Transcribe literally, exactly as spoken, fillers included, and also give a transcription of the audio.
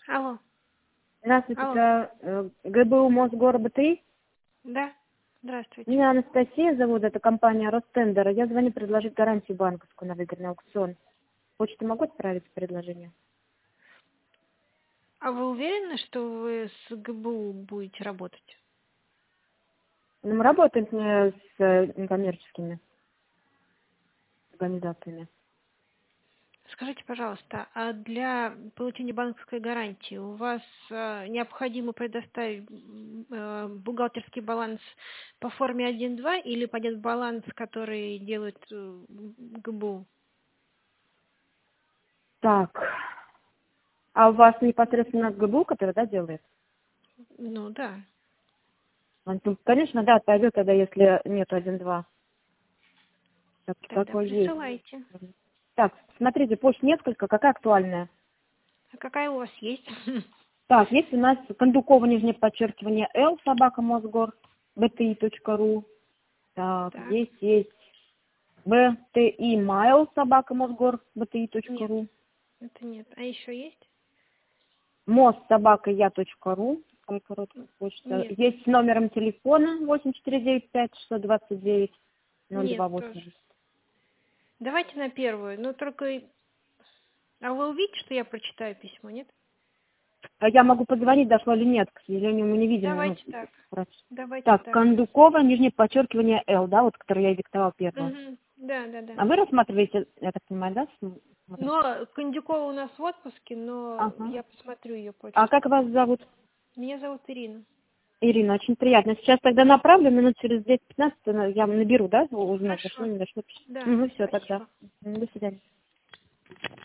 Алло. Здравствуйте, Алло. это э, ГБУ Мосгор БТИ. Да. Здравствуйте. Меня Анастасия зовут, это компания Ростендер. Я звоню предложить гарантию банковскую на выгодный аукцион. Почту могу отправить предложение? А вы уверены, что вы с ГБУ будете работать? Ну, мы работаем с, э, с э, некоммерческими организациями. Скажите, пожалуйста, а для получения банковской гарантии у вас э, необходимо предоставить э, бухгалтерский баланс по форме один-два или пойдет баланс, который делает э, ГБУ? Так, а у вас непосредственно ГБУ, который, да, делает? Ну да. Ну, конечно, да, пойдет тогда, если нет один-два. Так, Тогда такой есть. присылайте. Так, смотрите, почт несколько, какая актуальная? А какая у вас есть? Так, есть у нас Кондукова, нижнее подчеркивание, Л, собака Мосгор, бти.ру. Так, Так, здесь есть бти mail, собака Мосгор, нет, бти.ру. это нет. А еще есть? Мост, собака я.ру. Такая короткая почта. Нет, Есть с номером телефона восемь четыре девять пять шестьсот двадцать девять ноль нет два тоже. восемьдесят. Давайте на первую. Ну только... А вы увидите, что я прочитаю письмо, нет? А я могу позвонить, дошло или нет, к сожалению, мы не видим. Ну, Давайте так. раз. Давайте Так, так. Кондукова, нижнее подчеркивание Л, да, вот, который я диктовал первое. Угу. Да, да, да. А вы рассматриваете, я так понимаю, да? см- смотрите? Но Кондюкова у нас в отпуске, но Ага. я посмотрю ее А почту. как вас зовут? Меня зовут Ирина. Ирина, очень приятно. Сейчас тогда направлю, минут через десять-пятнадцать я наберу, да, узнать, дошло, Хорошо. не дошло. Да, Ну, все, тогда. спасибо. До свидания.